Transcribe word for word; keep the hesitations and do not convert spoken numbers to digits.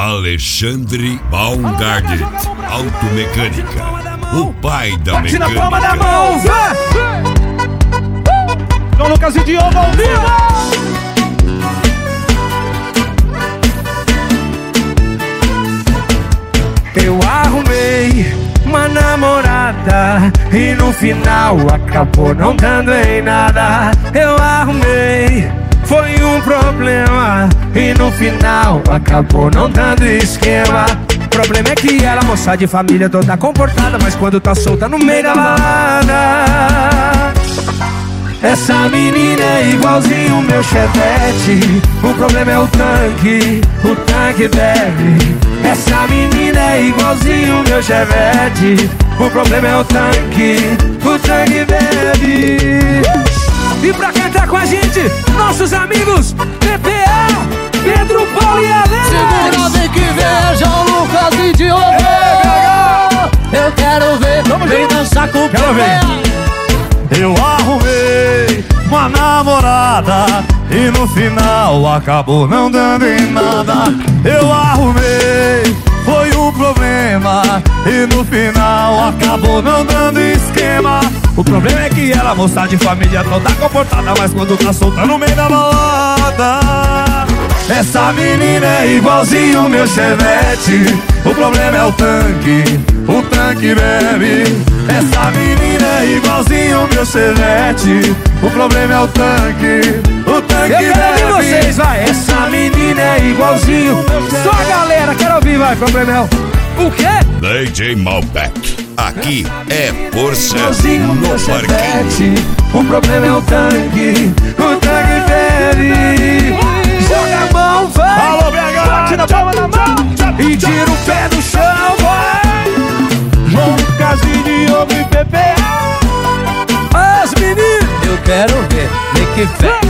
Alexandre Baumgarten, Automecânica, o pai da Bate mecânica. na palma da mão, vá! João Lucas e Diogo ao vivo! Eu arrumei uma namorada e no final acabou não dando em nada. Eu arrumei, foi um problema e no final acabou não dando esquema. O problema é que ela, moça de família, toda comportada, mas quando tá solta no meio da balada, essa menina é igualzinho o meu chevette. O problema é o tanque, o tanque bebe. Essa menina é igualzinho o meu chevette. O problema é o tanque, o tanque bebe. E pra cantar com a gente, nossos amigos P P A, Pedro, Paulo e Alex. Segura, vem que veja o Lucas e Diogo. Eu quero ver, vem dançar com o P P A. Eu arrumei uma namorada e no final acabou não dando em nada. Eu arrumei, foi um problema e no final acabou não dando esquema. O problema é que ela, moça de família, toda comportada, mas quando tá solta no meio da balada, essa menina é igualzinho o meu chevette. O problema é o tanque, o tanque bebe. Essa menina é igualzinho o meu chevette. O problema é o tanque, o tanque bebe. Eu quero ouvir vocês, vai. Essa menina é igualzinho. Só a galera, quero ouvir, vai. O problema é o... O quê? D J Malbec, aqui é força Igualzinho o meu no parquinho. chevette. O problema é o tanque, o tanque bebe. Joga a mão, vai. Alô, B H! Bate na palma da mão e tira o pé do chão, vai. João Lucas e Diogo e P P A. As meninas, Eu quero ver, vem que vem.